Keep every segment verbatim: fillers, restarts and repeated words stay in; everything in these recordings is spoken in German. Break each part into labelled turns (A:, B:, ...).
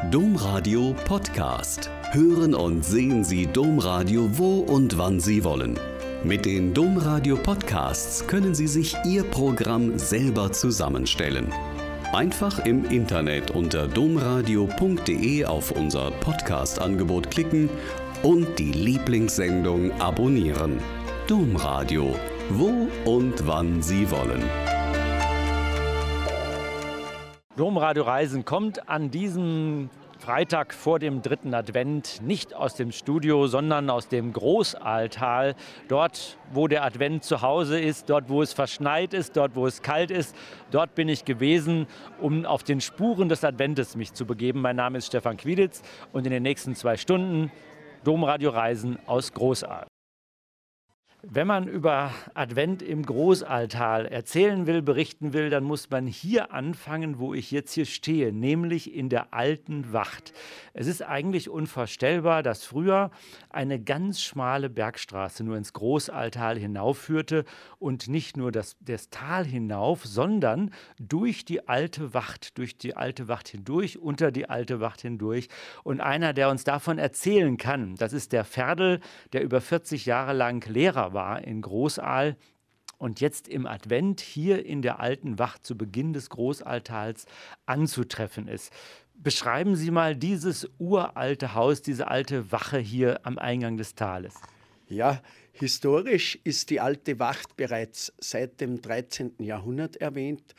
A: Domradio Podcast. Hören und sehen Sie Domradio wo und wann Sie wollen. Mit den Domradio Podcasts können Sie sich Ihr Programm selber zusammenstellen. Einfach im Internet unter domradio punkt de auf unser Podcast-Angebot klicken und die Lieblingssendung abonnieren. Domradio, wo und wann Sie wollen.
B: Domradio Reisen kommt an diesem Freitag vor dem dritten Advent nicht aus dem Studio, sondern aus dem Großaaltal. Dort, wo der Advent zu Hause ist, dort, wo es verschneit ist, dort, wo es kalt ist. Dort bin ich gewesen, um auf den Spuren des Adventes mich zu begeben. Mein Name ist Stefan Quieditz und in den nächsten zwei Stunden Domradio Reisen aus Großaal. Wenn man über Advent im Großaaltal erzählen will, berichten will, dann muss man hier anfangen, wo ich jetzt hier stehe, nämlich in der Alten Wacht. Es ist eigentlich unvorstellbar, dass früher eine ganz schmale Bergstraße nur ins Großaaltal hinaufführte und nicht nur das, das Tal hinauf, sondern durch die Alte Wacht, durch die Alte Wacht hindurch, unter die Alte Wacht hindurch. Und einer, der uns davon erzählen kann, das ist der Ferdl, der über vierzig Jahre lang Lehrer war in Großaal und jetzt im Advent hier in der Alten Wacht zu Beginn des Großaaltals anzutreffen ist. Beschreiben Sie mal dieses uralte Haus, diese alte Wache hier am Eingang des Tales.
C: Ja, historisch ist die Alte Wacht bereits seit dem dreizehnten Jahrhundert erwähnt.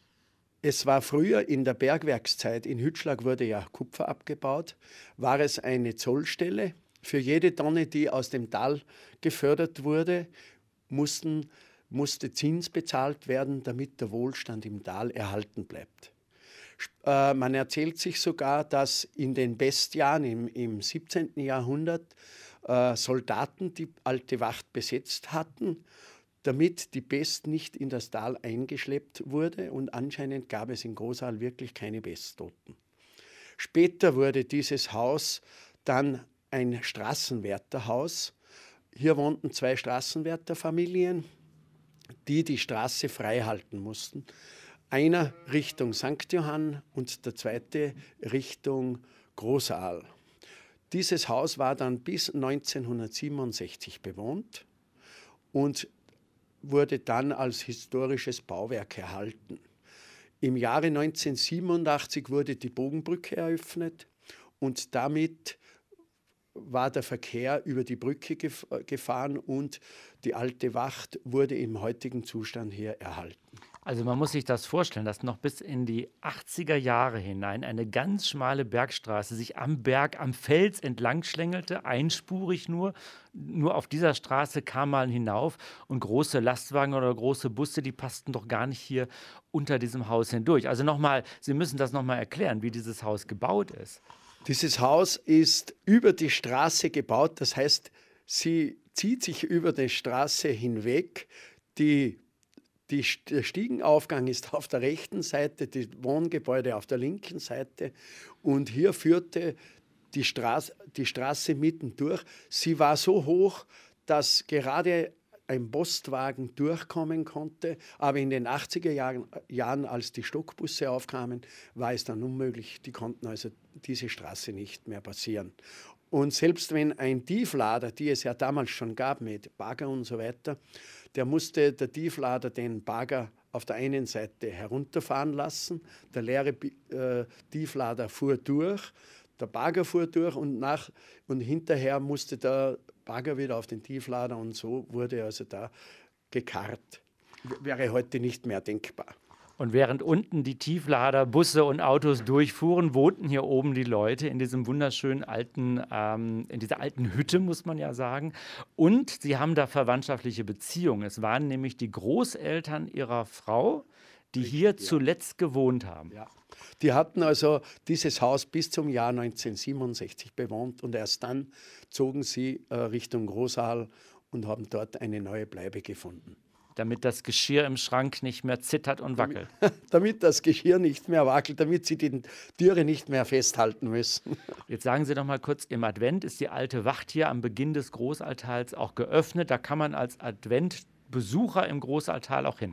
C: Es war früher in der Bergwerkszeit, in Hütschlag wurde ja Kupfer abgebaut, war es eine Zollstelle. Für jede Tonne, die aus dem Tal gefördert wurde, mussten, musste Zins bezahlt werden, damit der Wohlstand im Tal erhalten bleibt. Äh, man erzählt sich sogar, dass in den Bestjahren im, im siebzehnten Jahrhundert äh, Soldaten die Alte Wacht besetzt hatten, damit die Pest nicht in das Tal eingeschleppt wurde, und anscheinend gab es in Großaal wirklich keine Pesttoten. Später wurde dieses Haus dann ein Straßenwärterhaus. Hier wohnten zwei Straßenwärterfamilien, die die Straße frei halten mussten. Einer Richtung Sankt Johann und der zweite Richtung Großaal. Dieses Haus war dann bis neunzehnhundertsiebenundsechzig bewohnt und wurde dann als historisches Bauwerk erhalten. Im Jahre neunzehnhundertsiebenundachtzig wurde die Bogenbrücke eröffnet und damit war der Verkehr über die Brücke gef- gefahren und die Alte Wacht wurde im heutigen Zustand hier erhalten.
B: Also man muss sich das vorstellen, dass noch bis in die achtziger Jahre hinein eine ganz schmale Bergstraße sich am Berg, am Fels entlang schlängelte, einspurig nur. Nur auf dieser Straße kam man hinauf und große Lastwagen oder große Busse, die passten doch gar nicht hier unter diesem Haus hindurch. Also nochmal, Sie müssen das nochmal erklären, wie dieses Haus gebaut ist.
C: Dieses Haus ist über die Straße gebaut, das heißt, sie zieht sich über die Straße hinweg. Die, die, der Stiegenaufgang ist auf der rechten Seite, die Wohngebäude auf der linken Seite und hier führte die Straße, die Straße mitten durch. Sie war so hoch, dass gerade ein Postwagen durchkommen konnte, aber in den achtziger Jahren, Jahren, als die Stockbusse aufkamen, war es dann unmöglich. Die konnten also diese Straße nicht mehr passieren. Und selbst wenn ein Tieflader, die es ja damals schon gab mit Bagger und so weiter, der musste der Tieflader den Bagger auf der einen Seite herunterfahren lassen, der leere äh, Tieflader fuhr durch, der Bagger fuhr durch und, nach, und hinterher musste der Bagger wieder auf den Tieflader und so wurde also da gekarrt. Wäre heute nicht mehr denkbar.
B: Und während unten die Tieflader, Busse und Autos durchfuhren, wohnten hier oben die Leute in diesem wunderschönen alten, ähm, in dieser alten Hütte, muss man ja sagen. Und sie haben da verwandtschaftliche Beziehungen. Es waren nämlich die Großeltern ihrer Frau, die
C: Richtig,
B: hier
C: ja.
B: zuletzt gewohnt haben.
C: Ja. Die hatten also dieses Haus bis zum Jahr neunzehnhundertsiebenundsechzig bewohnt und erst dann zogen sie äh, Richtung Großaal und haben dort eine neue Bleibe gefunden.
B: Damit das Geschirr im Schrank nicht mehr zittert und wackelt.
C: Damit, damit das Geschirr nicht mehr wackelt, damit sie die Türe nicht mehr festhalten müssen.
B: Jetzt sagen Sie doch mal kurz, im Advent ist die Alte Wacht hier am Beginn des Großaltals auch geöffnet. Da kann man als Adventbesucher im Großaltal auch hin.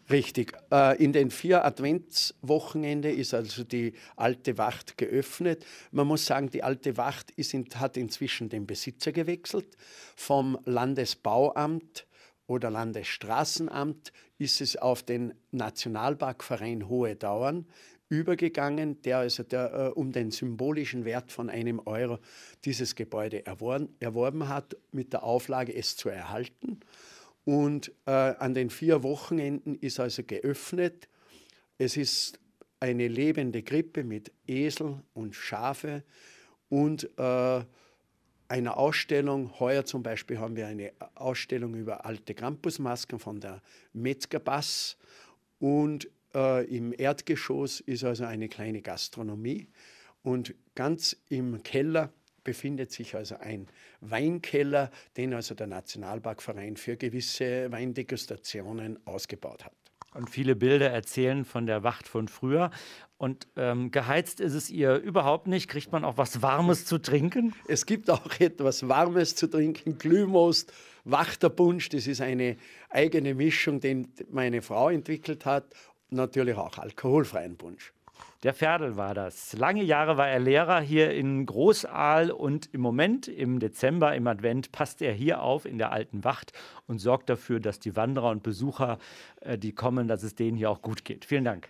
C: Richtig. In den vier Adventswochenende ist also die alte Wacht geöffnet. Man muss sagen, die alte Wacht ist in, hat inzwischen den Besitzer gewechselt. Vom Landesbauamt oder Landesstraßenamt ist es auf den Nationalparkverein Hohe Dauern übergegangen, der also der, äh, um den symbolischen Wert von einem Euro dieses Gebäude erworben, erworben hat, mit der Auflage, es zu erhalten. Und äh, an den vier Wochenenden ist also geöffnet. Es ist eine lebende Krippe mit Esel und Schafe und äh, einer Ausstellung. Heuer zum Beispiel haben wir eine Ausstellung über alte Krampusmasken von der Metzgerbass. Und äh, im Erdgeschoss ist also eine kleine Gastronomie. Und ganz im Keller befindet sich also ein Weinkeller, den also der Nationalparkverein für gewisse Weindegustationen ausgebaut hat.
B: Und viele Bilder erzählen von der Wacht von früher. Und ähm, geheizt ist es ihr überhaupt nicht. Kriegt man auch was Warmes zu trinken?
C: Es gibt auch etwas Warmes zu trinken, Glühmost, Wachterpunsch. Das ist eine eigene Mischung, die meine Frau entwickelt hat. Natürlich auch alkoholfreien Punsch.
B: Der Ferdl war das. Lange Jahre war er Lehrer hier in Großaal und im Moment, im Dezember, im Advent, passt er hier auf in der alten Wacht und sorgt dafür, dass die Wanderer und Besucher, äh, die kommen, dass es denen hier auch gut geht. Vielen Dank.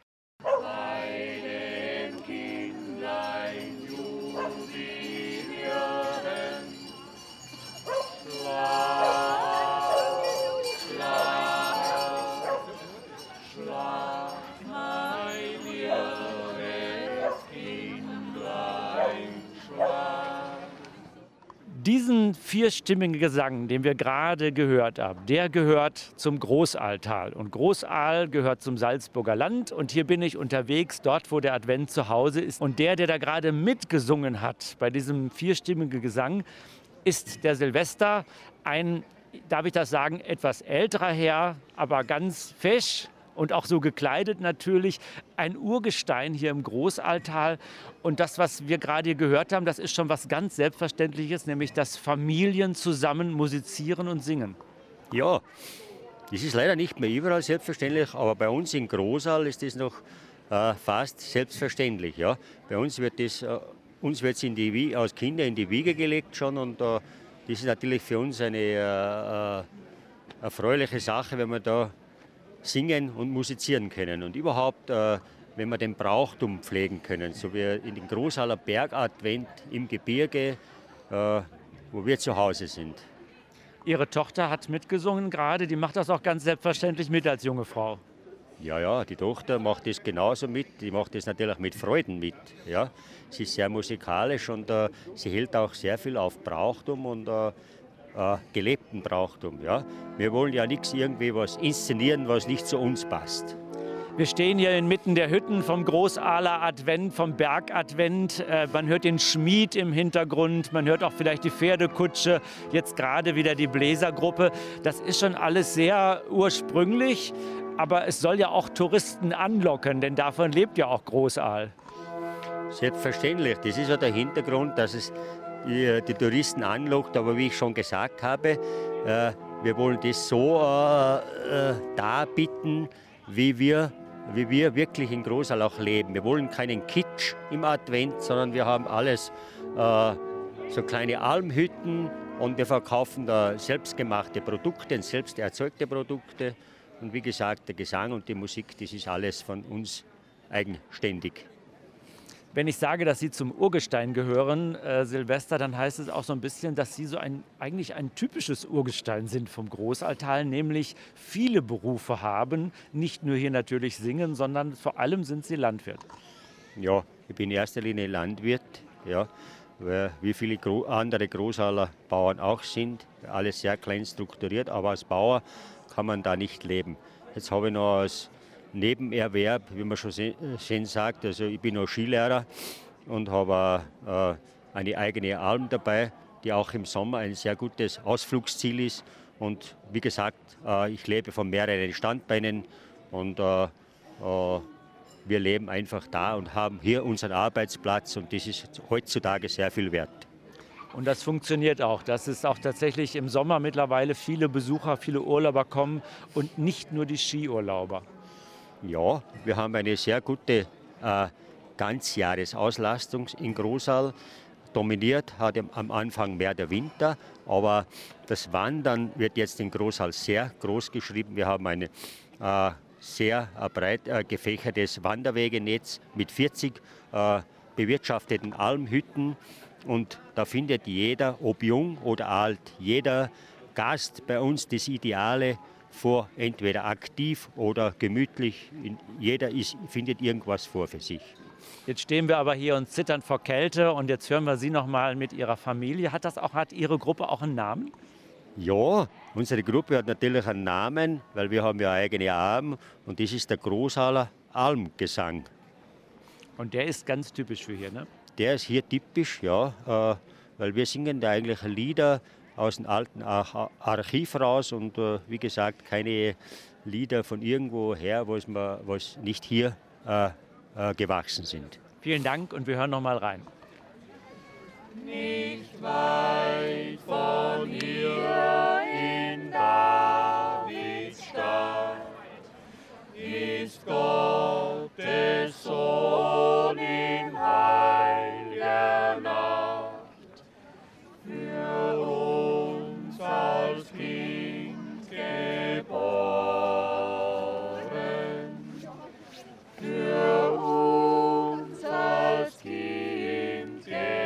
B: Diesen vierstimmigen Gesang, den wir gerade gehört haben, der gehört zum Großaaltal. Und Großaal gehört zum Salzburger Land. Und hier bin ich unterwegs, dort, wo der Advent zu Hause ist. Und der, der da gerade mitgesungen hat bei diesem vierstimmigen Gesang, ist der Silvester. Ein, darf ich das sagen, etwas älterer Herr, aber ganz fesch. Und auch so gekleidet natürlich, ein Urgestein hier im Großaaltal. Und das, was wir gerade hier gehört haben, das ist schon was ganz Selbstverständliches, nämlich dass Familien zusammen musizieren und singen.
D: Ja, das ist leider nicht mehr überall selbstverständlich, aber bei uns in Großaal ist das noch äh, fast selbstverständlich. Ja. Bei uns wird das, äh, uns wird's in die Wie als Kinder in die Wiege gelegt schon und äh, das ist natürlich für uns eine äh, erfreuliche Sache, wenn wir da singen und musizieren können und überhaupt, äh, wenn wir den Brauchtum pflegen können, so wie in den Großaaler Bergadvent im Gebirge, äh, wo wir zu Hause sind.
B: Ihre Tochter hat mitgesungen gerade, die macht das auch ganz selbstverständlich mit als junge Frau.
D: Ja, ja, die Tochter macht das genauso mit, die macht das natürlich mit Freuden mit. Ja. Sie ist sehr musikalisch und äh, sie hält auch sehr viel auf Brauchtum und äh, Äh, gelebten Brauchtum. Ja? Wir wollen ja nichts irgendwie was inszenieren, was nicht zu uns passt.
B: Wir stehen hier inmitten der Hütten vom Großaaler Advent, vom Bergadvent. Äh, man hört den Schmied im Hintergrund, man hört auch vielleicht die Pferdekutsche, jetzt gerade wieder die Bläsergruppe. Das ist schon alles sehr ursprünglich, aber es soll ja auch Touristen anlocken, denn davon lebt ja auch Großaal.
D: Selbstverständlich, das ist ja der Hintergrund, dass es die, die Touristen anlockt, aber wie ich schon gesagt habe, äh, wir wollen das so äh, äh, darbieten, wie wir, wie wir wirklich in Großaal auch leben. Wir wollen keinen Kitsch im Advent, sondern wir haben alles, äh, so kleine Almhütten und wir verkaufen da selbstgemachte Produkte, selbst erzeugte Produkte. Und wie gesagt, der Gesang und die Musik, das ist alles von uns eigenständig.
B: Wenn ich sage, dass Sie zum Urgestein gehören, äh, Silvester, dann heißt es auch so ein bisschen, dass Sie so ein, eigentlich ein typisches Urgestein sind vom Großaaltal, nämlich viele Berufe haben, nicht nur hier natürlich singen, sondern vor allem sind Sie Landwirt.
D: Ja, ich bin in erster Linie Landwirt, ja, wie viele Gro- andere Großaaler Bauern auch sind, alles sehr klein strukturiert, aber als Bauer kann man da nicht leben. Jetzt habe ich noch als Nebenerwerb, wie man schon schön sagt. Also ich bin auch Skilehrer und habe äh, eine eigene Alm dabei, die auch im Sommer ein sehr gutes Ausflugsziel ist. Und wie gesagt, äh, ich lebe von mehreren Standbeinen und äh, äh, wir leben einfach da und haben hier unseren Arbeitsplatz und das ist heutzutage sehr viel wert.
B: Und das funktioniert auch, dass es auch tatsächlich im Sommer mittlerweile viele Besucher, viele Urlauber kommen und nicht nur die Skiurlauber.
D: Ja, wir haben eine sehr gute äh, Ganzjahresauslastung in Großal. Dominiert hat am Anfang mehr der Winter, aber das Wandern wird jetzt in Großal sehr groß geschrieben. Wir haben ein äh, sehr äh, breit äh, gefächertes Wanderwegenetz mit vierzig äh, bewirtschafteten Almhütten und da findet jeder, ob jung oder alt, jeder Gast bei uns das Ideale vor, entweder aktiv oder gemütlich. Jeder ist, findet irgendwas vor für sich.
B: Jetzt stehen wir aber hier und zittern vor Kälte und jetzt hören wir Sie noch mal mit Ihrer Familie. Hat das auch, hat Ihre Gruppe auch einen Namen?
D: Ja, unsere Gruppe hat natürlich einen Namen, weil wir haben ja eigene Alben und das ist der Großaler Almgesang.
B: Und der ist ganz typisch für hier, ne?
D: Der ist hier typisch, ja, äh, weil wir singen da eigentlich Lieder aus dem alten Ar- Archiv raus und äh, wie gesagt keine Lieder von irgendwo her, was wir, was nicht hier äh, äh, gewachsen sind.
B: Vielen Dank und wir hören noch mal rein.
E: Nicht weit von hier in Davids Stadt ist Gottes Sohn in heiliger Nacht für uns als Kind geboren, für uns als Kind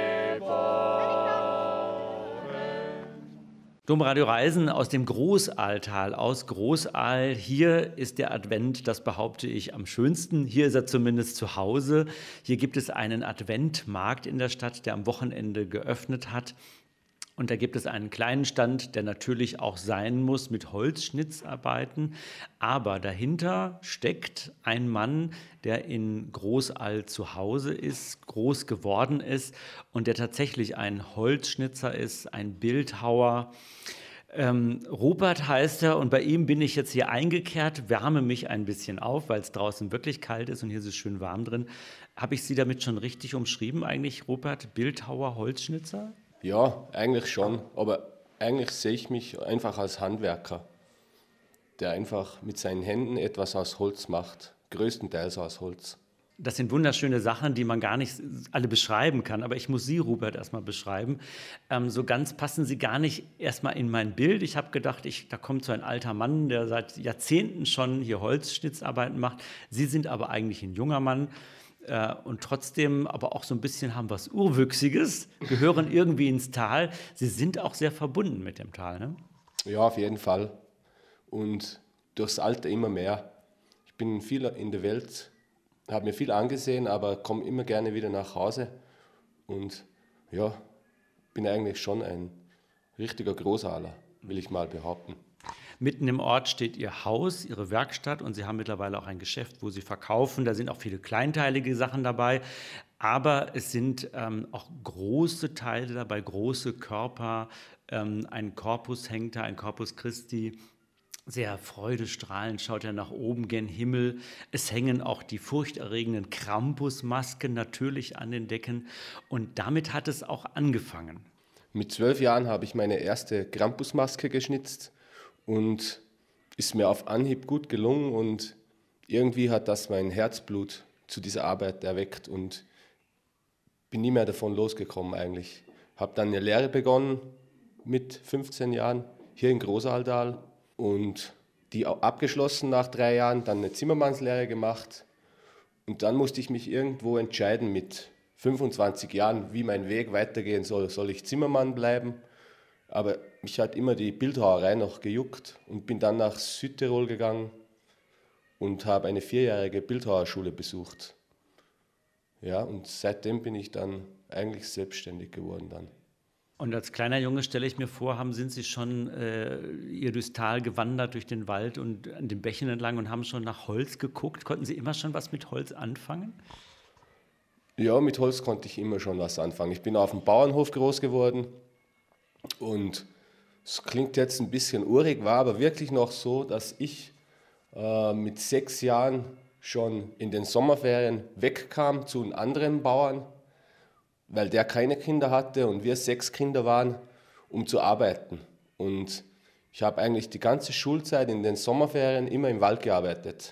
E: geboren.
B: Domradio Reisen aus dem Großaltal, aus Großal. Hier ist der Advent, das behaupte ich, am schönsten. Hier ist er zumindest zu Hause. Hier gibt es einen Adventmarkt in der Stadt, der am Wochenende geöffnet hat. Und da gibt es einen kleinen Stand, der natürlich auch sein muss mit Holzschnitzarbeiten. Aber dahinter steckt ein Mann, der in Großal zu Hause ist, groß geworden ist und der tatsächlich ein Holzschnitzer ist, ein Bildhauer. Ähm, Rupert heißt er und bei ihm bin ich jetzt hier eingekehrt, wärme mich ein bisschen auf, weil es draußen wirklich kalt ist und hier ist es schön warm drin. Habe ich Sie damit schon richtig umschrieben eigentlich, Rupert? Bildhauer, Holzschnitzer?
F: Ja, eigentlich schon, aber eigentlich sehe ich mich einfach als Handwerker, der einfach mit seinen Händen etwas aus Holz macht, größtenteils aus Holz.
B: Das sind wunderschöne Sachen, die man gar nicht alle beschreiben kann, aber ich muss Sie, Rupert, erstmal beschreiben. Ähm, so ganz passen Sie gar nicht erstmal in mein Bild. Ich habe gedacht, ich, da kommt so ein alter Mann, der seit Jahrzehnten schon hier Holzschnitzarbeiten macht. Sie sind aber eigentlich ein junger Mann. Und trotzdem, aber auch so ein bisschen haben was Urwüchsiges, gehören irgendwie ins Tal. Sie sind auch sehr verbunden mit dem Tal, ne?
F: Ja, auf jeden Fall. Und durchs Alter immer mehr. Ich bin viel in der Welt, habe mir viel angesehen, aber komme immer gerne wieder nach Hause. Und ja, bin eigentlich schon ein richtiger Großaler, will ich mal behaupten.
B: Mitten im Ort steht Ihr Haus, Ihre Werkstatt und Sie haben mittlerweile auch ein Geschäft, wo Sie verkaufen. Da sind auch viele kleinteilige Sachen dabei, aber es sind ähm, auch große Teile dabei, große Körper. Ähm, ein Korpus hängt da, ein Corpus Christi. Sehr freudestrahlend schaut er nach oben gen Himmel. Es hängen auch die furchterregenden Krampusmasken natürlich an den Decken und damit hat es auch angefangen.
F: Mit zwölf Jahren habe ich meine erste Krampusmaske geschnitzt. Und ist mir auf Anhieb gut gelungen und irgendwie hat das mein Herzblut zu dieser Arbeit erweckt und bin nie mehr davon losgekommen eigentlich. Habe dann eine Lehre begonnen mit fünfzehn Jahren hier in Großaltal und die auch abgeschlossen nach drei Jahren, dann eine Zimmermannslehre gemacht und dann musste ich mich irgendwo entscheiden mit fünfundzwanzig Jahren, wie mein Weg weitergehen soll. Soll ich Zimmermann bleiben? Aber mich hat immer die Bildhauerei noch gejuckt und bin dann nach Südtirol gegangen und habe eine vierjährige Bildhauerschule besucht. Ja, und seitdem bin ich dann eigentlich selbstständig geworden dann.
B: Und als kleiner Junge, stelle ich mir vor, haben, sind Sie schon äh, ihr durchs Tal gewandert, durch den Wald und an den Bächen entlang und haben schon nach Holz geguckt? Konnten Sie immer schon was mit Holz anfangen?
F: Ja, mit Holz konnte ich immer schon was anfangen. Ich bin auf dem Bauernhof groß geworden. Und es klingt jetzt ein bisschen urig, war aber wirklich noch so, dass ich äh, mit sechs Jahren schon in den Sommerferien wegkam zu einem anderen Bauern, weil der keine Kinder hatte und wir sechs Kinder waren, um zu arbeiten. Und ich habe eigentlich die ganze Schulzeit in den Sommerferien immer im Wald gearbeitet.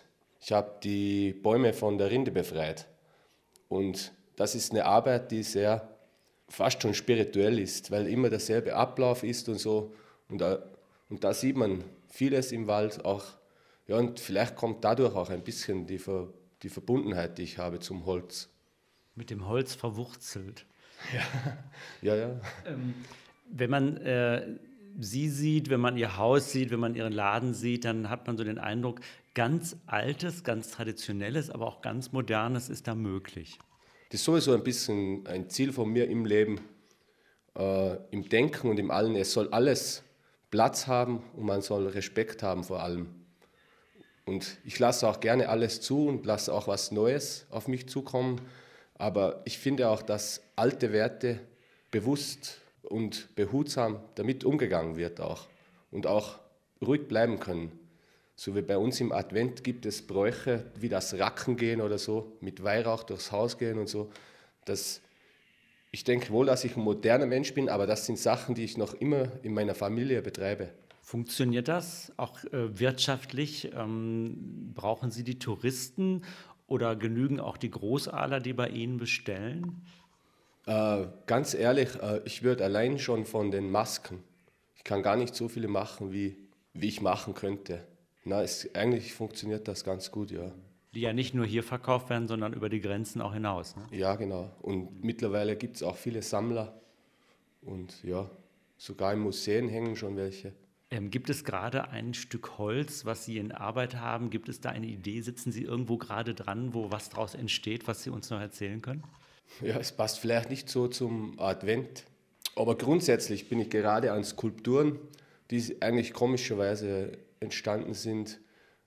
F: Ich habe die Bäume von der Rinde befreit. Und das ist eine Arbeit, die sehr fast schon spirituell ist, weil immer derselbe Ablauf ist und so. Und da, und da sieht man vieles im Wald auch. Ja, und vielleicht kommt dadurch auch ein bisschen die, Ver, die Verbundenheit, die ich habe zum Holz.
B: Mit dem Holz verwurzelt.
F: Ja, ja. ja.
B: Ähm, wenn man äh, Sie sieht, wenn man Ihr Haus sieht, wenn man Ihren Laden sieht, dann hat man so den Eindruck, ganz Altes, ganz Traditionelles, aber auch ganz Modernes ist da möglich.
F: Das ist sowieso ein bisschen ein Ziel von mir im Leben, äh, im Denken und im Allen. Es soll alles Platz haben und man soll Respekt haben vor allem. Und ich lasse auch gerne alles zu und lasse auch was Neues auf mich zukommen. Aber ich finde auch, dass alte Werte bewusst und behutsam damit umgegangen wird auch und auch ruhig bleiben können. So wie bei uns im Advent gibt es Bräuche wie das Racken gehen oder so, mit Weihrauch durchs Haus gehen und so. Das, ich denke wohl, dass ich ein moderner Mensch bin, aber das sind Sachen, die ich noch immer in meiner Familie betreibe. Funktioniert das auch äh, wirtschaftlich? Ähm, brauchen Sie die Touristen oder genügen auch die Großadler, die bei Ihnen bestellen? Äh, ganz ehrlich, äh, ich würde allein schon von den Masken, ich kann gar nicht so viele machen, wie, wie ich machen könnte. Na, es, eigentlich funktioniert das ganz gut, ja. Die ja nicht nur hier verkauft werden, sondern über die Grenzen auch hinaus, ne? Ja, genau. Und mittlerweile gibt es auch viele Sammler und ja, sogar in Museen hängen schon welche. Ähm, gibt es gerade ein Stück Holz, was Sie in Arbeit haben? Gibt es da eine Idee? Sitzen Sie irgendwo gerade dran, wo was daraus entsteht, was Sie uns noch erzählen können? Ja, es passt vielleicht nicht so zum Advent, aber grundsätzlich bin ich gerade an Skulpturen, die eigentlich komischerweise entstanden sind.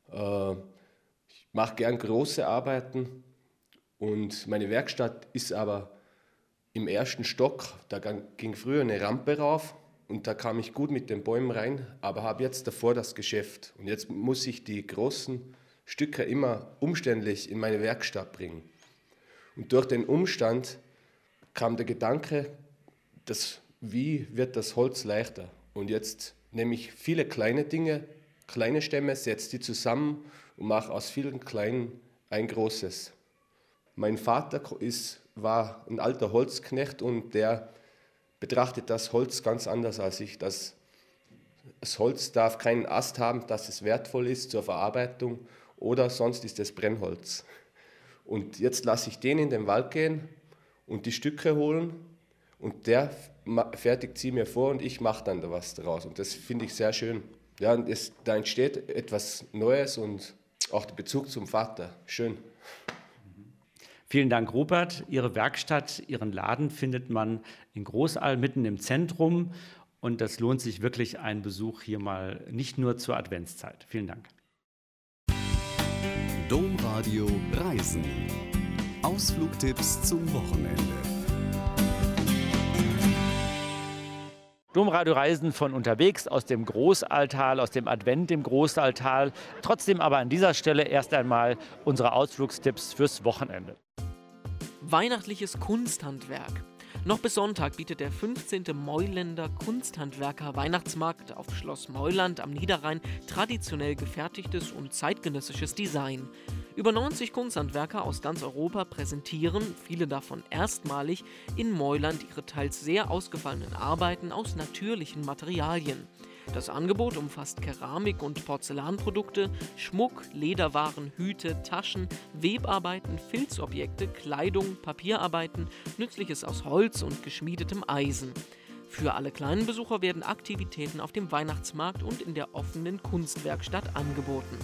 F: Ich mache gern große Arbeiten und meine Werkstatt ist aber im ersten Stock. Da ging früher eine Rampe rauf und da kam ich gut mit den Bäumen rein, aber habe jetzt davor das Geschäft. Und jetzt muss ich die großen Stücke immer umständlich in meine Werkstatt bringen. Und durch den Umstand kam der Gedanke, dass, wie wird das Holz leichter? Und jetzt nehme ich viele kleine Dinge, kleine Stämme, setze die zusammen und mache aus vielen kleinen ein großes. Mein Vater ist, war ein alter Holzknecht und der betrachtet das Holz ganz anders als ich. Das, das Holz darf keinen Ast haben, dass es wertvoll ist zur Verarbeitung oder sonst ist es Brennholz. Und jetzt lasse ich den in den Wald gehen und die Stücke holen und der fertigt sie mir vor und ich mache dann da was daraus. Und das finde ich sehr schön. Ja, und es, da entsteht etwas Neues und auch der Bezug zum Vater. Schön. Vielen Dank, Rupert. Ihre Werkstatt, Ihren Laden findet man in Großaal mitten im Zentrum. Und das lohnt sich wirklich ein Besuch hier mal, nicht nur zur Adventszeit. Vielen Dank.
A: Domradio Reisen. Ausflugtipps zum Wochenende.
B: Domradio Reisen von unterwegs aus dem Großaaltal, aus dem Advent im Großaaltal. Trotzdem aber an dieser Stelle erst einmal unsere Ausflugstipps fürs Wochenende.
G: Weihnachtliches Kunsthandwerk. Noch bis Sonntag bietet der fünfzehnte Meuländer Kunsthandwerker-Weihnachtsmarkt auf Schloss Meuland am Niederrhein traditionell gefertigtes und zeitgenössisches Design. Über neunzig Kunsthandwerker aus ganz Europa präsentieren, viele davon erstmalig, in Meuland ihre teils sehr ausgefallenen Arbeiten aus natürlichen Materialien. Das Angebot umfasst Keramik- und Porzellanprodukte, Schmuck, Lederwaren, Hüte, Taschen, Webarbeiten, Filzobjekte, Kleidung, Papierarbeiten, Nützliches aus Holz und geschmiedetem Eisen. Für alle kleinen Besucher werden Aktivitäten auf dem Weihnachtsmarkt und in der offenen Kunstwerkstatt angeboten.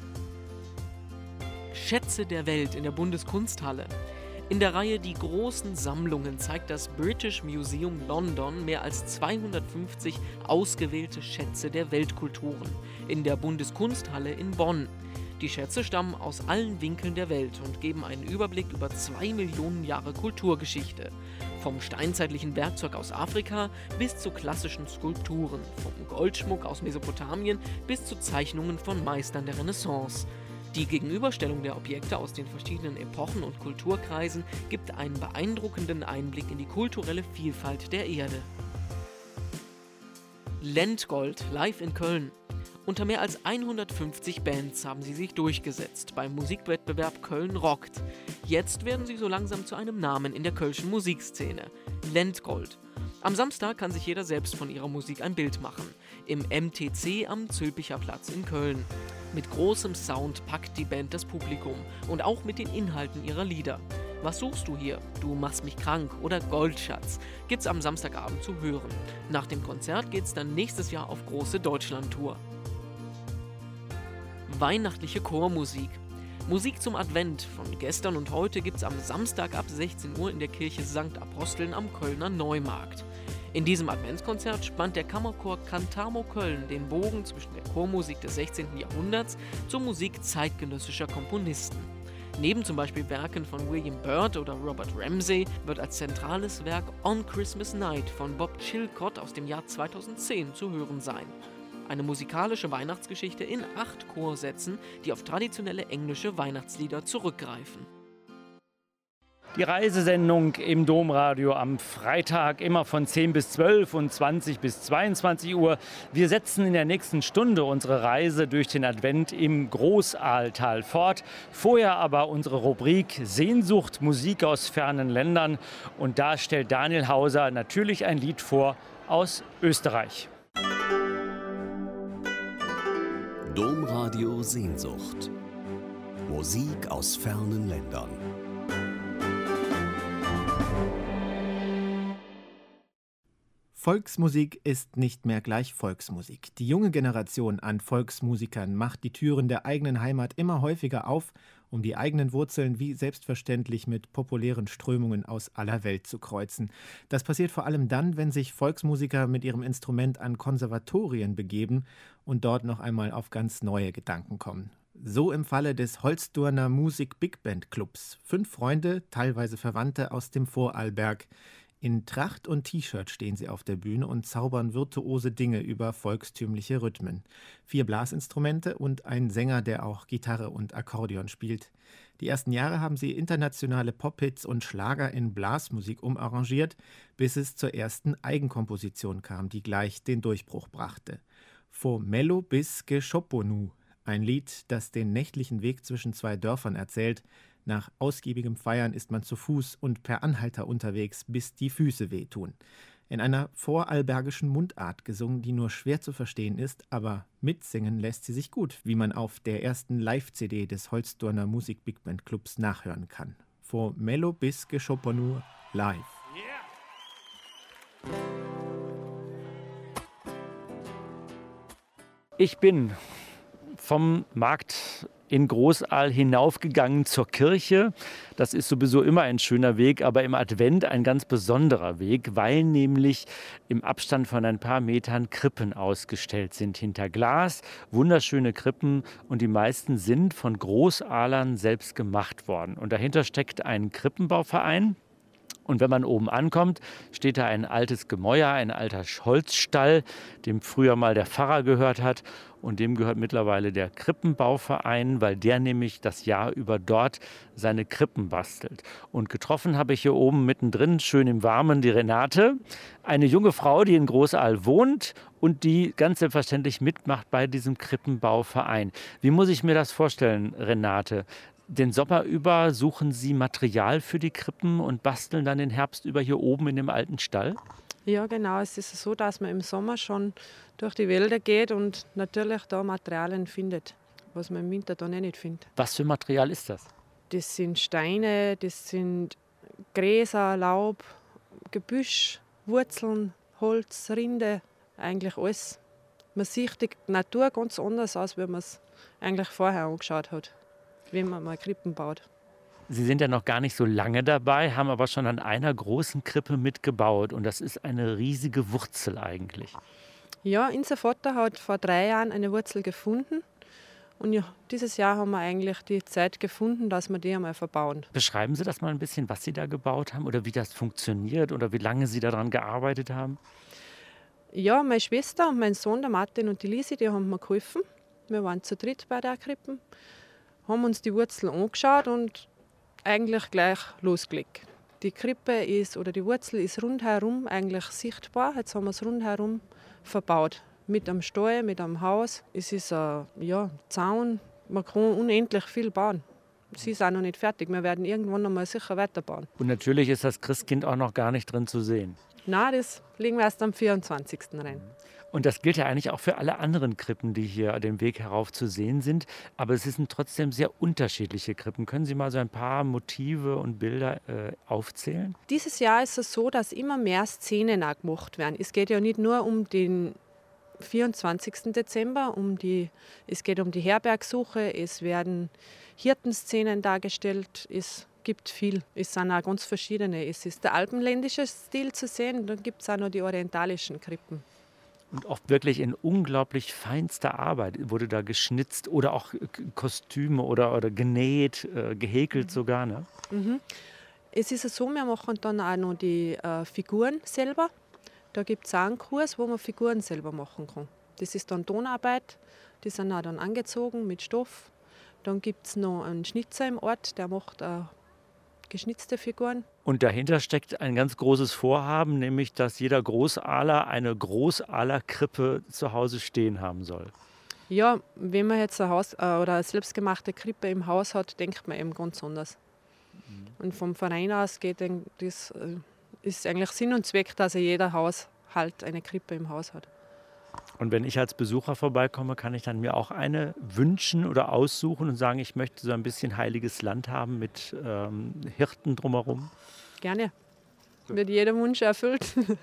G: Schätze der Welt in der Bundeskunsthalle. In der Reihe Die großen Sammlungen zeigt das British Museum London mehr als zweihundertfünfzig ausgewählte Schätze der Weltkulturen in der Bundeskunsthalle in Bonn. Die Schätze stammen aus allen Winkeln der Welt und geben einen Überblick über zwei Millionen Jahre Kulturgeschichte. Vom steinzeitlichen Werkzeug aus Afrika bis zu klassischen Skulpturen, vom Goldschmuck aus Mesopotamien bis zu Zeichnungen von Meistern der Renaissance. Die Gegenüberstellung der Objekte aus den verschiedenen Epochen und Kulturkreisen gibt einen beeindruckenden Einblick in die kulturelle Vielfalt der Erde. Lendgold live in Köln. Unter mehr als hundertfünfzig Bands haben sie sich durchgesetzt beim Musikwettbewerb Köln rockt. Jetzt werden sie so langsam zu einem Namen in der kölschen Musikszene. Lendgold. Am Samstag kann sich jeder selbst von ihrer Musik ein Bild machen. Im M T C am Zülpicher Platz in Köln. Mit großem Sound packt die Band das Publikum und auch mit den Inhalten ihrer Lieder. Was suchst du hier? Du machst mich krank oder Goldschatz gibt's am Samstagabend zu hören. Nach dem Konzert geht's dann nächstes Jahr auf große Deutschlandtour. Weihnachtliche Chormusik. Musik zum Advent von gestern und heute gibt's am Samstag ab sechzehn Uhr in der Kirche Sankt Aposteln am Kölner Neumarkt. In diesem Adventskonzert spannt der Kammerchor Cantamo Köln den Bogen zwischen der Chormusik des sechzehnten Jahrhunderts zur Musik zeitgenössischer Komponisten. Neben zum Beispiel Werken von William Byrd oder Robert Ramsey wird als zentrales Werk On Christmas Night von Bob Chilcott aus dem Jahr zweitausendzehn zu hören sein. Eine musikalische Weihnachtsgeschichte in acht Chorsätzen, die auf traditionelle englische Weihnachtslieder zurückgreifen.
B: Die Reisesendung im Domradio am Freitag immer von zehn bis zwölf und zwanzig bis zweiundzwanzig Uhr. Wir setzen in der nächsten Stunde unsere Reise durch den Advent im Großaaltal fort. Vorher aber unsere Rubrik Sehnsucht, Musik aus fernen Ländern. Und da stellt Daniel Hauser natürlich ein Lied vor aus Österreich.
A: Domradio Sehnsucht. Musik aus fernen Ländern.
H: Volksmusik ist nicht mehr gleich Volksmusik. Die junge Generation an Volksmusikern macht die Türen der eigenen Heimat immer häufiger auf, um die eigenen Wurzeln wie selbstverständlich mit populären Strömungen aus aller Welt zu kreuzen. Das passiert vor allem dann, wenn sich Volksmusiker mit ihrem Instrument an Konservatorien begeben und dort noch einmal auf ganz neue Gedanken kommen. So im Falle des Holzdurner Musik Big Band Clubs. Fünf Freunde, teilweise Verwandte aus dem Vorarlberg. In Tracht und T-Shirt stehen sie auf der Bühne und zaubern virtuose Dinge über volkstümliche Rhythmen. Vier Blasinstrumente und ein Sänger, der auch Gitarre und Akkordeon spielt. Die ersten Jahre haben sie internationale Pop-Hits und Schlager in Blasmusik umarrangiert, bis es zur ersten Eigenkomposition kam, die gleich den Durchbruch brachte. Vo Mello bis Geschoponu, ein Lied, das den nächtlichen Weg zwischen zwei Dörfern erzählt. Nach ausgiebigem Feiern ist man zu Fuß und per Anhalter unterwegs, bis die Füße wehtun. In einer vorarlbergischen Mundart gesungen, die nur schwer zu verstehen ist, aber mitsingen lässt sie sich gut, wie man auf der ersten Live-C D des Holzdurner Musik Big Band Clubs nachhören kann. Vo Mello bis Geschoponu live.
B: Yeah. Ich bin vom Markt in Großaal hinaufgegangen zur Kirche. Das ist sowieso immer ein schöner Weg, aber im Advent ein ganz besonderer Weg, weil nämlich im Abstand von ein paar Metern Krippen ausgestellt sind hinter Glas. Wunderschöne Krippen und die meisten sind von Großaalern selbst gemacht worden. Und dahinter steckt ein Krippenbauverein. Und wenn man oben ankommt, steht da ein altes Gemäuer, ein alter Holzstall, dem früher mal der Pfarrer gehört hat. Und dem gehört mittlerweile der Krippenbauverein, weil der nämlich das Jahr über dort seine Krippen bastelt. Und getroffen habe ich hier oben mittendrin, schön im Warmen, die Renate. Eine junge Frau, die in Großaal wohnt und die ganz selbstverständlich mitmacht bei diesem Krippenbauverein. Wie muss ich mir das vorstellen, Renate? Den Sommer über suchen Sie Material für die Krippen und basteln dann den Herbst über hier oben in dem alten Stall?
I: Ja, genau. Es ist so, dass man im Sommer schon durch die Wälder geht und natürlich da Materialien findet, was man im Winter da nicht findet.
B: Was für Material ist das?
I: Das sind Steine, das sind Gräser, Laub, Gebüsch, Wurzeln, Holz, Rinde, eigentlich alles. Man sieht die Natur ganz anders aus, wie man es eigentlich vorher angeschaut hat, wenn man mal Krippen baut.
B: Sie sind ja noch gar nicht so lange dabei, haben aber schon an einer großen Krippe mitgebaut. Und das ist eine riesige Wurzel eigentlich.
I: Ja, unser Vater hat vor drei Jahren eine Wurzel gefunden. Und ja, dieses Jahr haben wir eigentlich die Zeit gefunden, dass wir die einmal verbauen.
B: Beschreiben Sie das mal ein bisschen, was Sie da gebaut haben oder wie das funktioniert oder wie lange Sie daran gearbeitet haben?
I: Ja, meine Schwester und mein Sohn, der Martin und die Lisi, die haben mir geholfen. Wir waren zu dritt bei der Krippen, haben uns die Wurzel angeschaut und eigentlich gleich losgelegt. Die Krippe ist oder die Wurzel ist rundherum eigentlich sichtbar. Jetzt haben wir es rundherum verbaut mit einem Stall, mit einem Haus. Es ist ein ja, Zaun, man kann unendlich viel bauen. Sie ist auch noch nicht fertig, wir werden irgendwann noch mal sicher weiterbauen.
B: Und natürlich ist das Christkind auch noch gar nicht drin zu sehen.
I: Nein, das legen wir erst am vierundzwanzigsten rein.
B: Und das gilt ja eigentlich auch für alle anderen Krippen, die hier den Weg herauf zu sehen sind. Aber es sind trotzdem sehr unterschiedliche Krippen. Können Sie mal so ein paar Motive und Bilder äh, aufzählen?
I: Dieses Jahr ist es so, dass immer mehr Szenen auch gemacht werden. Es geht ja nicht nur um den vierundzwanzigsten Dezember, um die, es geht um die Herbergsuche, es werden Hirtenszenen dargestellt, es gibt viel. Es sind auch ganz verschiedene. Es ist der alpenländische Stil zu sehen, dann gibt es auch noch die orientalischen Krippen.
B: Und oft wirklich in unglaublich feinster Arbeit wurde da geschnitzt oder auch Kostüme oder, oder genäht, äh, gehäkelt mhm. sogar. Ne?
I: Mhm. Es ist so, wir machen dann auch noch die äh, Figuren selber. Da gibt es auch einen Kurs, wo man Figuren selber machen kann. Das ist dann Tonarbeit, die sind auch dann angezogen mit Stoff. Dann gibt es noch einen Schnitzer im Ort, der macht äh, geschnitzte Figuren.
B: Und dahinter steckt ein ganz großes Vorhaben, nämlich dass jeder Großaler eine Großalerkrippe zu Hause stehen haben soll.
I: Ja, wenn man jetzt ein Haus äh, oder eine selbstgemachte Krippe im Haus hat, denkt man eben ganz anders. Mhm. Und vom Verein aus geht das, äh, ist eigentlich Sinn und Zweck, dass jeder Haushalt eine Krippe im Haus hat.
B: Und wenn ich als Besucher vorbeikomme, kann ich dann mir auch eine wünschen oder aussuchen und sagen, ich möchte so ein bisschen heiliges Land haben mit ähm, Hirten drumherum?
I: Gerne. Wird jeder Wunsch erfüllt.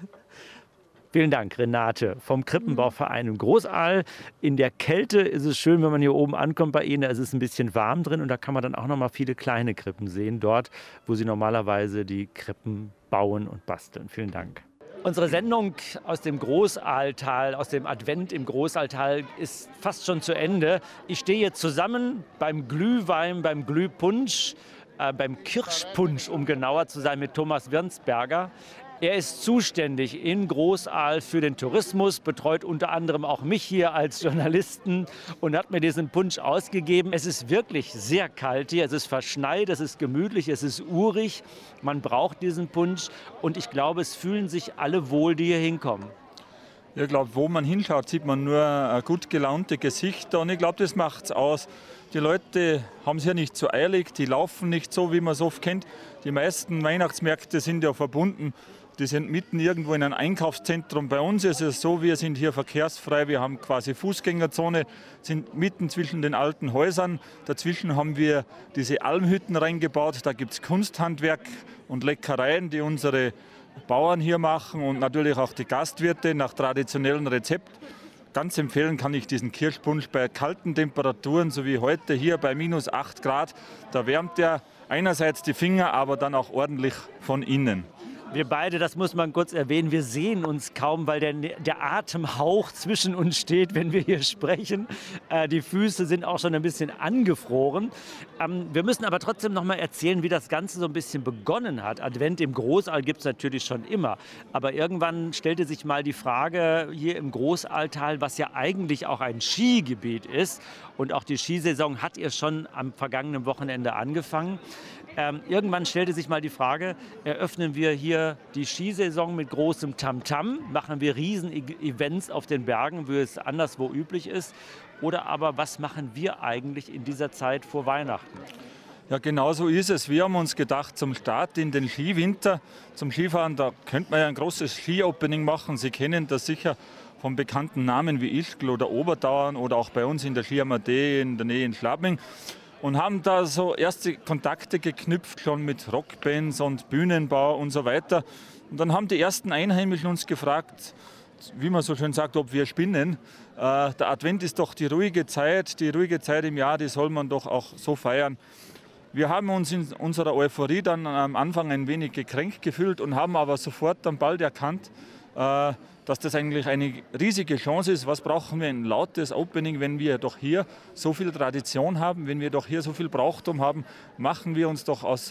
B: Vielen Dank, Renate vom Krippenbauverein im Großaal. In der Kälte ist es schön, wenn man hier oben ankommt bei Ihnen. Da ist es ein bisschen warm drin und da kann man dann auch noch mal viele kleine Krippen sehen, dort, wo Sie normalerweise die Krippen bauen und basteln. Vielen Dank. Unsere Sendung aus dem Großaaltal, aus dem Advent im Großaaltal ist fast schon zu Ende. Ich stehe jetzt zusammen beim Glühwein, beim Glühpunsch, äh, beim Kirschpunsch, um genauer zu sein, mit Thomas Wirnsberger. Er ist zuständig in Großaal für den Tourismus, betreut unter anderem auch mich hier als Journalisten und hat mir diesen Punsch ausgegeben. Es ist wirklich sehr kalt hier, es ist verschneit, es ist gemütlich, es ist urig. Man braucht diesen Punsch und ich glaube, es fühlen sich alle wohl, die hier hinkommen.
J: Ich glaube, wo man hinschaut, sieht man nur gut gelaunte Gesichter und ich glaube, das macht es aus. Die Leute haben es ja nicht so eilig, die laufen nicht so, wie man es oft kennt. Die meisten Weihnachtsmärkte sind ja verbunden. Die sind mitten irgendwo in einem Einkaufszentrum. Bei uns ist es so, wir sind hier verkehrsfrei. Wir haben quasi Fußgängerzone, sind mitten zwischen den alten Häusern. Dazwischen haben wir diese Almhütten reingebaut. Da gibt es Kunsthandwerk und Leckereien, die unsere Bauern hier machen und natürlich auch die Gastwirte nach traditionellem Rezept. Ganz empfehlen kann ich diesen Kirschpunsch bei kalten Temperaturen, so wie heute hier bei minus acht Grad. Da wärmt er einerseits die Finger, aber dann auch ordentlich von innen.
B: Wir beide, das muss man kurz erwähnen, wir sehen uns kaum, weil der, der Atemhauch zwischen uns steht, wenn wir hier sprechen. Äh, die Füße sind auch schon ein bisschen angefroren. Ähm, wir müssen aber trotzdem noch mal erzählen, wie das Ganze so ein bisschen begonnen hat. Advent im Großaal gibt es natürlich schon immer. Aber irgendwann stellte sich mal die Frage hier im Großaaltal, was ja eigentlich auch ein Skigebiet ist. Und auch die Skisaison hat ihr schon am vergangenen Wochenende angefangen. Ähm, irgendwann stellte sich mal die Frage, eröffnen wir hier die Skisaison mit großem Tamtam, machen wir Riesen-Events auf den Bergen, wie es anderswo üblich ist, oder aber was machen wir eigentlich in dieser Zeit vor Weihnachten?
J: Ja, genau so ist es. Wir haben uns gedacht, zum Start in den Skiwinter, zum Skifahren, da könnte man ja ein großes Ski-Opening machen. Sie kennen das sicher von bekannten Namen wie Ischgl oder Obertauern oder auch bei uns in der Ski-Amadee in der Nähe in Schlabming. Und haben da so erste Kontakte geknüpft, schon mit Rockbands und Bühnenbau und so weiter. Und dann haben die ersten Einheimischen uns gefragt, wie man so schön sagt, ob wir spinnen. Äh, der Advent ist doch die ruhige Zeit, die ruhige Zeit im Jahr, die soll man doch auch so feiern. Wir haben uns in unserer Euphorie dann am Anfang ein wenig gekränkt gefühlt und haben aber sofort dann bald erkannt, äh, dass das eigentlich eine riesige Chance ist. Was brauchen wir ein lautes Opening, wenn wir doch hier so viel Tradition haben, wenn wir doch hier so viel Brauchtum haben, machen wir uns doch aus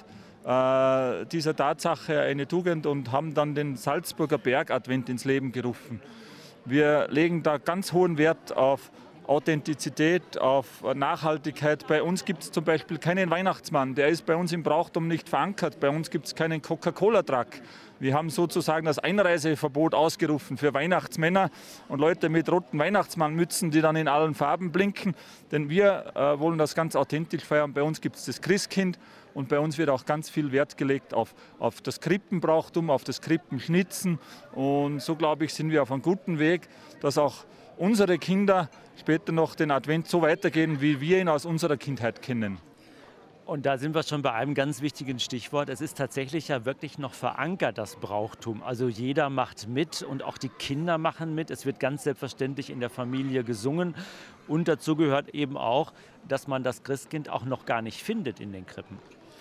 J: äh, dieser Tatsache eine Tugend und haben dann den Salzburger Bergadvent ins Leben gerufen. Wir legen da ganz hohen Wert auf Authentizität, auf Nachhaltigkeit. Bei uns gibt es zum Beispiel keinen Weihnachtsmann, der ist bei uns im Brauchtum nicht verankert. Bei uns gibt es keinen Coca-Cola-Truck. Wir haben sozusagen das Einreiseverbot ausgerufen für Weihnachtsmänner und Leute mit roten Weihnachtsmannmützen, die dann in allen Farben blinken. Denn wir äh, wollen das ganz authentisch feiern. Bei uns gibt es das Christkind und bei uns wird auch ganz viel Wert gelegt auf, auf das Krippenbrauchtum, auf das Krippenschnitzen. Und so, glaube ich, sind wir auf einem guten Weg, dass auch unsere Kinder später noch den Advent so weitergehen, wie wir ihn aus unserer Kindheit kennen.
B: Und da sind wir schon bei einem ganz wichtigen Stichwort. Es ist tatsächlich ja wirklich noch verankert, das Brauchtum. Also jeder macht mit und auch die Kinder machen mit. Es wird ganz selbstverständlich in der Familie gesungen. Und dazu gehört eben auch, dass man das Christkind auch noch gar nicht findet in den Krippen.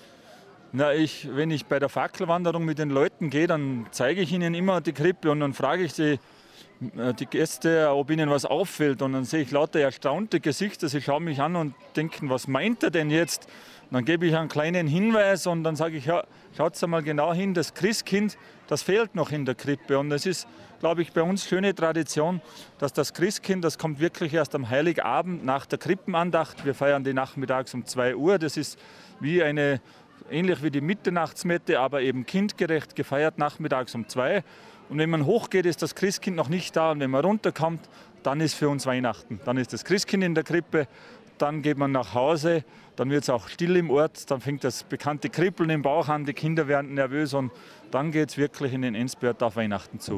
J: Na, ich, wenn ich bei der Fackelwanderung mit den Leuten gehe, dann zeige ich ihnen immer die Krippe und dann frage ich die, die Gäste, ob ihnen was auffällt. Und dann sehe ich lauter erstaunte Gesichter. Sie schauen mich an und denken, was meint er denn jetzt? Und dann gebe ich einen kleinen Hinweis und dann sage ich, ja, schaut mal genau hin, das Christkind, das fehlt noch in der Krippe. Und es ist, glaube ich, bei uns schöne Tradition, dass das Christkind, das kommt wirklich erst am Heiligabend nach der Krippenandacht. Wir feiern die nachmittags um zwei Uhr. Das ist wie eine, ähnlich wie die Mitternachtsmette, aber eben kindgerecht gefeiert nachmittags um zwei. Und wenn man hochgeht, ist das Christkind noch nicht da. Und wenn man runterkommt, dann ist für uns Weihnachten. Dann ist das Christkind in der Krippe, dann geht man nach Hause, dann wird es auch still im Ort, dann fängt das bekannte Kribbeln im Bauch an, die Kinder werden nervös und dann geht es wirklich in den Endspurt auf Weihnachten zu.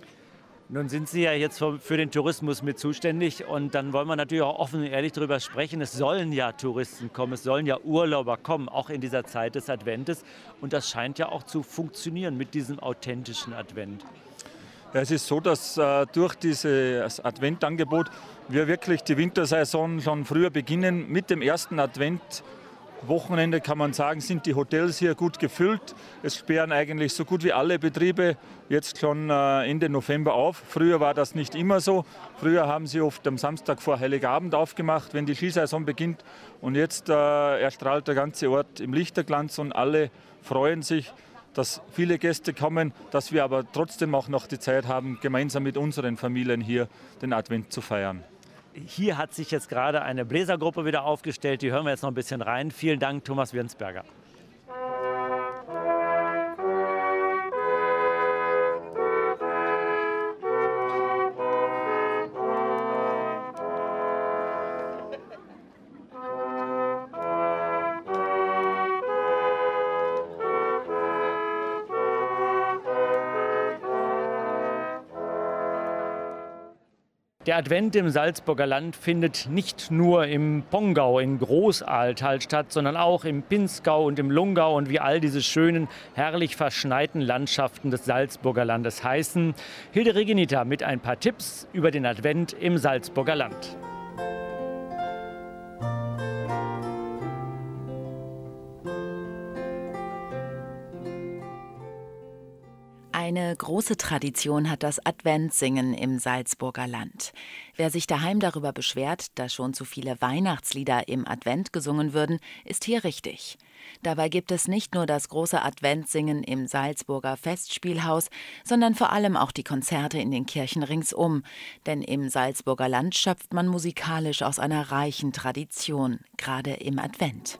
B: Nun sind Sie ja jetzt für den Tourismus mit zuständig und dann wollen wir natürlich auch offen und ehrlich darüber sprechen. Es sollen ja Touristen kommen, es sollen ja Urlauber kommen, auch in dieser Zeit des Adventes. Und das scheint ja auch zu funktionieren mit diesem authentischen Advent.
J: Ja, es ist so, dass äh, durch dieses Adventangebot wir wirklich die Wintersaison schon früher beginnen. Mit dem ersten Adventwochenende kann man sagen, sind die Hotels hier gut gefüllt. Es sperren eigentlich so gut wie alle Betriebe jetzt schon äh, Ende November auf. Früher war das nicht immer so. Früher haben sie oft am Samstag vor Heiligabend aufgemacht, wenn die Skisaison beginnt. Und jetzt äh, erstrahlt der ganze Ort im Lichterglanz und alle freuen sich, dass viele Gäste kommen, dass wir aber trotzdem auch noch die Zeit haben, gemeinsam mit unseren Familien hier den Advent zu feiern.
B: Hier hat sich jetzt gerade eine Bläsergruppe wieder aufgestellt, die hören wir jetzt noch ein bisschen rein. Vielen Dank, Thomas Wirnsberger. Der Advent im Salzburger Land findet nicht nur im Pongau in Großahltal statt, sondern auch im Pinzgau und im Lungau und wie all diese schönen, herrlich verschneiten Landschaften des Salzburger Landes heißen. Hilde Regenita mit ein paar Tipps über den Advent im Salzburger Land.
K: Eine große Tradition hat das Adventssingen im Salzburger Land. Wer sich daheim darüber beschwert, dass schon zu viele Weihnachtslieder im Advent gesungen würden, ist hier richtig. Dabei gibt es nicht nur das große Adventssingen im Salzburger Festspielhaus, sondern vor allem auch die Konzerte in den Kirchen ringsum. Denn im Salzburger Land schöpft man musikalisch aus einer reichen Tradition, gerade im Advent.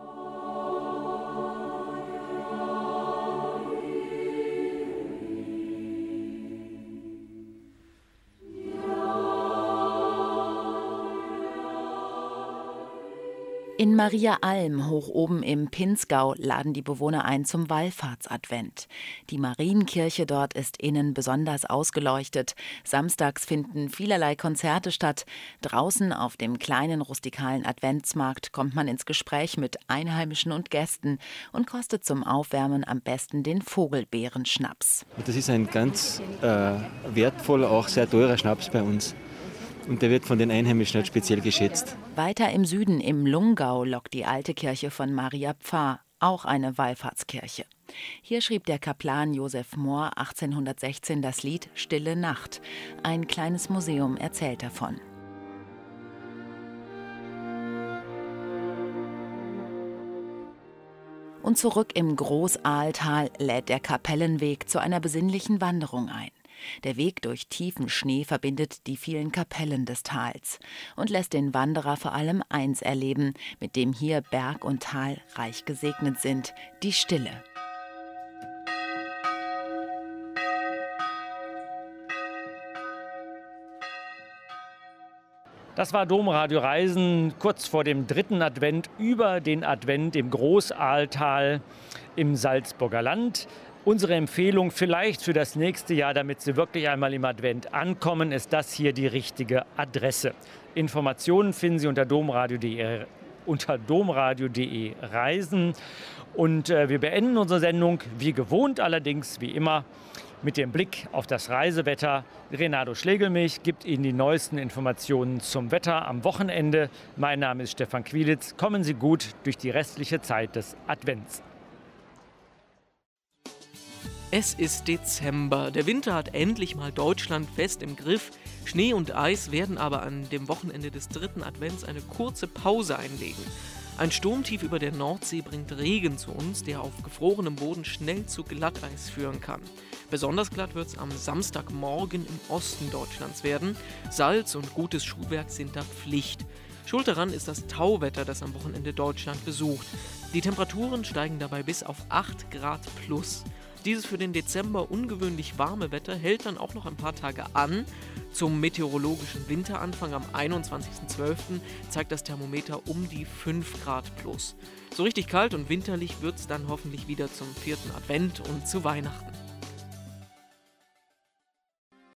K: In Mariaalm, hoch oben im Pinzgau, laden die Bewohner ein zum Wallfahrtsadvent. Die Marienkirche dort ist innen besonders ausgeleuchtet. Samstags finden vielerlei Konzerte statt. Draußen auf dem kleinen rustikalen Adventsmarkt kommt man ins Gespräch mit Einheimischen und Gästen und kostet zum Aufwärmen am besten den Vogelbeerenschnaps.
L: Das ist ein ganz äh, wertvoller, auch sehr teurer Schnaps bei uns. Und der wird von den Einheimischen halt speziell geschätzt.
K: Weiter im Süden, im Lungau, lockt die alte Kirche von Maria Pfarr, auch eine Wallfahrtskirche. Hier schrieb der Kaplan Josef Mohr achtzehnhundertsechzehn das Lied »Stille Nacht«. Ein kleines Museum erzählt davon. Und zurück im Großahltal lädt der Kapellenweg zu einer besinnlichen Wanderung ein. Der Weg durch tiefen Schnee verbindet die vielen Kapellen des Tals und lässt den Wanderer vor allem eins erleben, mit dem hier Berg und Tal reich gesegnet sind: die Stille.
B: Das war Domradio Reisen kurz vor dem dritten Advent über den Advent im Großaaltal im Salzburger Land. Unsere Empfehlung vielleicht für das nächste Jahr, damit Sie wirklich einmal im Advent ankommen, ist das hier die richtige Adresse. Informationen finden Sie unter domradio punkt de unter domradio punkt de Reisen. Und äh, wir beenden unsere Sendung, wie gewohnt allerdings, wie immer, mit dem Blick auf das Reisewetter. Renato Schlegelmilch gibt Ihnen die neuesten Informationen zum Wetter am Wochenende. Mein Name ist Stefan Quilitz. Kommen Sie gut durch die restliche Zeit des Advents.
G: Es ist Dezember. Der Winter hat endlich mal Deutschland fest im Griff. Schnee und Eis werden aber an dem Wochenende des dritten Advents eine kurze Pause einlegen. Ein Sturmtief über der Nordsee bringt Regen zu uns, der auf gefrorenem Boden schnell zu Glatteis führen kann. Besonders glatt wird es am Samstagmorgen im Osten Deutschlands werden. Salz und gutes Schuhwerk sind da Pflicht. Schuld daran ist das Tauwetter, das am Wochenende Deutschland besucht. Die Temperaturen steigen dabei bis auf acht Grad plus. Dieses für den Dezember ungewöhnlich warme Wetter hält dann auch noch ein paar Tage an. Zum meteorologischen Winteranfang am einundzwanzigsten zwölften zeigt das Thermometer um die fünf Grad plus. So richtig kalt und winterlich wird es dann hoffentlich wieder zum vierten Advent und zu Weihnachten.